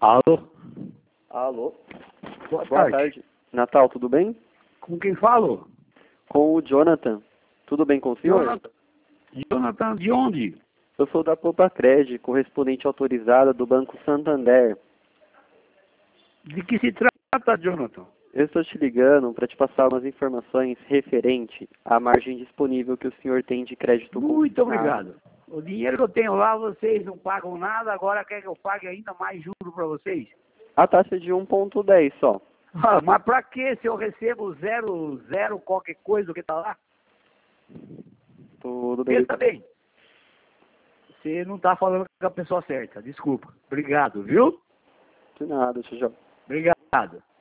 Alô? Alô? Boa Boa tarde. tarde. Natal, tudo bem? Com quem falo? Com o Jonathan. Tudo bem com o senhor? Jonathan, de onde? Eu sou da Popacred, correspondente autorizada do Banco Santander. De que se trata, Jonathan? Eu estou te ligando para te passar umas informações referente à margem disponível que o senhor tem de crédito Muito consignado. obrigado. O dinheiro que eu tenho lá, vocês não pagam nada, agora quer que eu pague ainda mais juro para vocês? A taxa é de 1,10 só. Ah, mas para que se eu recebo 0,0 qualquer coisa que está lá? Tudo bem. Pensa bem. Você não está falando com a pessoa certa, desculpa. Obrigado, viu? De nada, tchau. Obrigado.